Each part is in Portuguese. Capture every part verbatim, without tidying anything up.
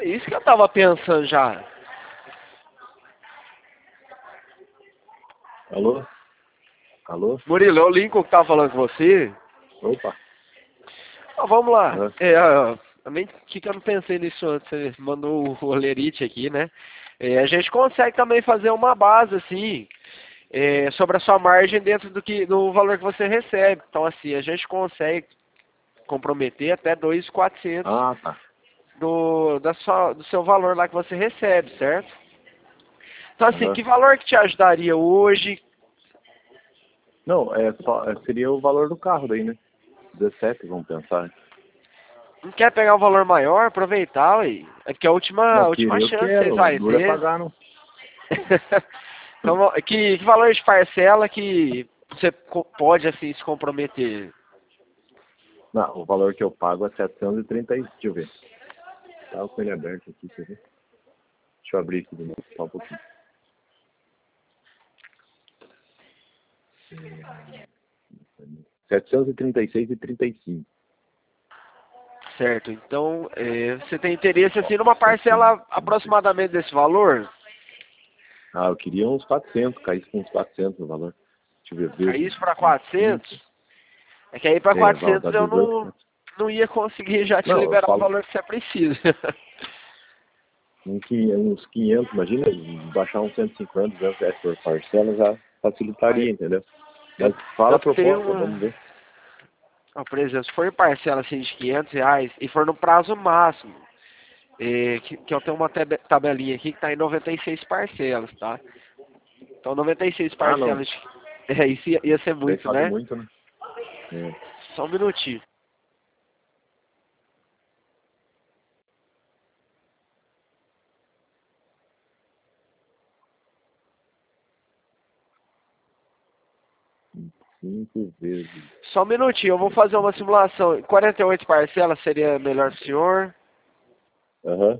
isso que eu tava pensando já. Alô? Alô? Murilo, é o Lincoln que tava falando com você. Opa. Ah, vamos lá. Uhum. É, ah, também que que eu não pensei nisso antes, você mandou o Olerite aqui, né? É, a gente consegue também fazer uma base, assim, é, sobre a sua margem dentro do, que, do valor que você recebe. Então, assim, a gente consegue comprometer até dois mil e quatrocentos Ah, tá. do, da sua, do seu valor lá que você recebe, certo? Então, assim, Uhum. que valor que te ajudaria hoje? Não, é só, é, seria o valor do carro daí, né? dezessete, vamos pensar. Não quer pegar um valor maior, aproveitar, ué. É porque é a última, Não, a última querer eu chance que vocês quero, o vão duro é ter. pagar, não. Então, que, que valor de parcela que você co- pode, assim, se comprometer? Não, o valor que eu pago é setecentos e trinta. Deixa eu ver. Tá com ele aberto aqui, quer ver? Deixa eu abrir aqui de novo, só um pouquinho. setecentos e trinta e seis e trinta e cinco. Certo, então, é, você tem interesse, assim, numa parcela aproximadamente desse valor? Ah, eu queria uns quatrocentos, caísse com uns quatrocentos o valor. Deixa eu ver, Aí vezes isso para vinte e cinco. quatrocentos? É que aí para É, vai quatrocentos dar eu dezoito. não, não ia conseguir já te Não, eu liberar o falo valor que você precisa. um quinhentos, uns quinhentos, imagina, baixar uns cento e cinquenta, duzentos reais por parcela já facilitaria, Aí, entendeu? eu, Mas fala eu a tenho proposta, vamos uma... ver. Ó, por exemplo, se for em parcela assim, de quinhentos reais e for no prazo máximo, é, que, que eu tenho uma tabe- tabelinha aqui que está em noventa e seis parcelas, tá? Então noventa e seis Ah, não, parcelas, de- é, isso ia, ia ser daí muito, cabe né? muito, né? É. Só um minutinho. Cinco vezes. Só um minutinho, eu vou fazer uma simulação. quarenta e oito parcelas seria melhor pro senhor? Aham.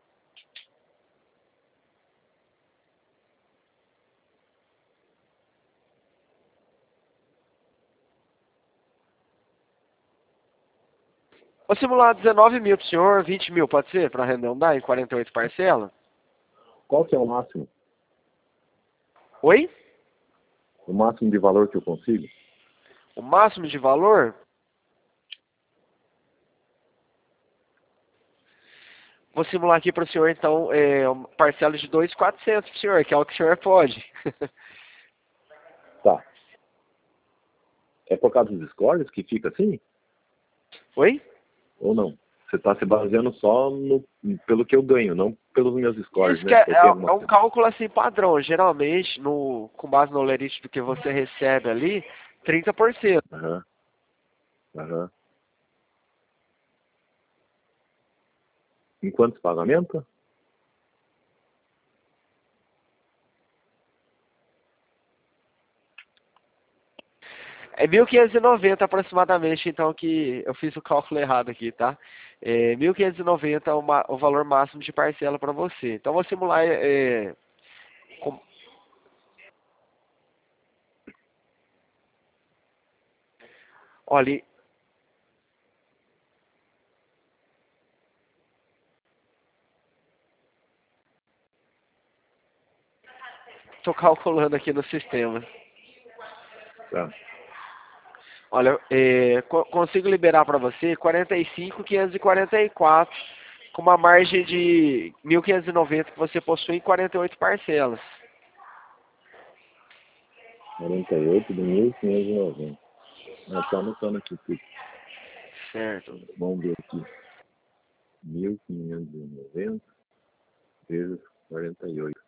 Vou simular dezenove mil pro senhor, vinte mil, pode ser? Para arredondar em quarenta e oito parcelas? Qual que é o máximo? Oi? O máximo de valor que eu consigo? O máximo de valor? Vou simular aqui para o senhor, então, é, uma parcela de dois mil e quatrocentos pro senhor, que é o que o senhor pode. Tá. É por causa dos scores que fica assim? Oi? Ou não? Você está se baseando só no, pelo que eu ganho, não pelos meus scores, Isso que né? é, Eu tenho é, alguma é um coisa. cálculo assim padrão. Geralmente, no, com base no lerite do que você recebe ali, trinta por cento. Aham. Aham. Em quantos pagamentos? É mil quinhentos e noventa aproximadamente, então, que eu fiz o cálculo errado aqui, tá? É mil quinhentos e noventa é o, ma- o valor máximo de parcela para você. Então, vou simular... É, com- olha, estou calculando aqui no sistema. Tá. Olha, é, co- consigo liberar para você quarenta e cinco mil quinhentos e quarenta e quatro com uma margem de mil quinhentos e noventa que você possui em quarenta e oito parcelas. quarenta e oito de mil quinhentos e noventa. Eu estou anotando aqui tudo. Certo. Vamos ver aqui. mil quinhentos e noventa vezes quarenta e oito.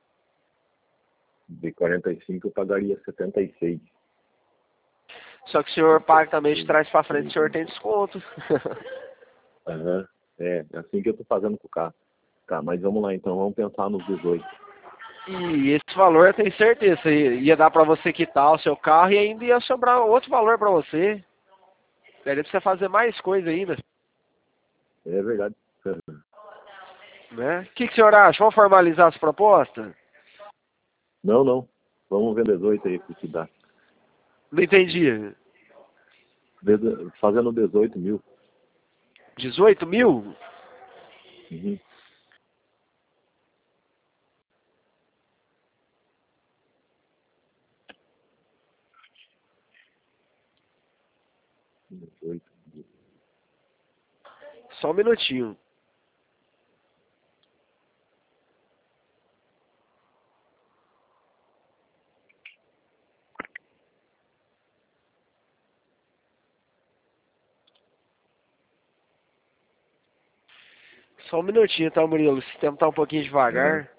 De quarenta e cinco eu pagaria setenta e seis. Só que o senhor paga também de trás para frente, o senhor tem desconto. Aham. É, é assim que eu estou fazendo com o carro. Tá, mas vamos lá então, vamos pensar nos dezoito. E esse valor eu tenho certeza, ia dar para você quitar o seu carro e ainda ia sobrar outro valor para você. Daria para você fazer mais coisa ainda, É verdade. né? O que, que o senhor acha? Vamos formalizar as propostas? Não, não. Vamos ver dezoito aí, o que dá. Não entendi. Deze- Fazendo dezoito mil. dezoito mil? Uhum. dezoito. Só um minutinho. Só um minutinho, tá, Murilo? O sistema tá um pouquinho Uhum. devagar.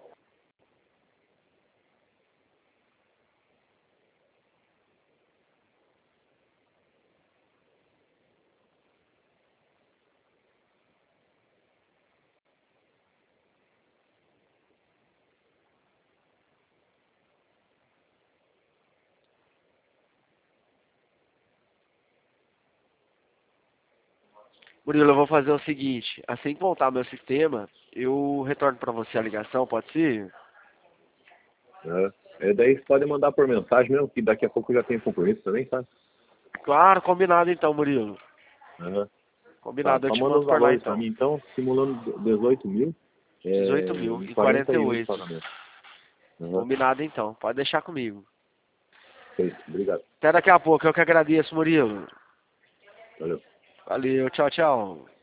Murilo, eu vou fazer o seguinte. Assim que voltar meu sistema, eu retorno pra você a ligação, pode ser? É. É, daí você pode mandar por mensagem mesmo, que daqui a pouco eu já tenho compromisso também, sabe? Claro, combinado então, Murilo. Uhum. Tá, Combinado, eu só te manda mando os por lá valores pra então. mim então, simulando dezoito mil é, dezoito mil e e quarenta quarenta e e um de oito. pagamento. Uhum. Combinado então, pode deixar comigo. Feito, obrigado. Até daqui a pouco, eu que agradeço, Murilo. Valeu. Valeu, tchau, tchau.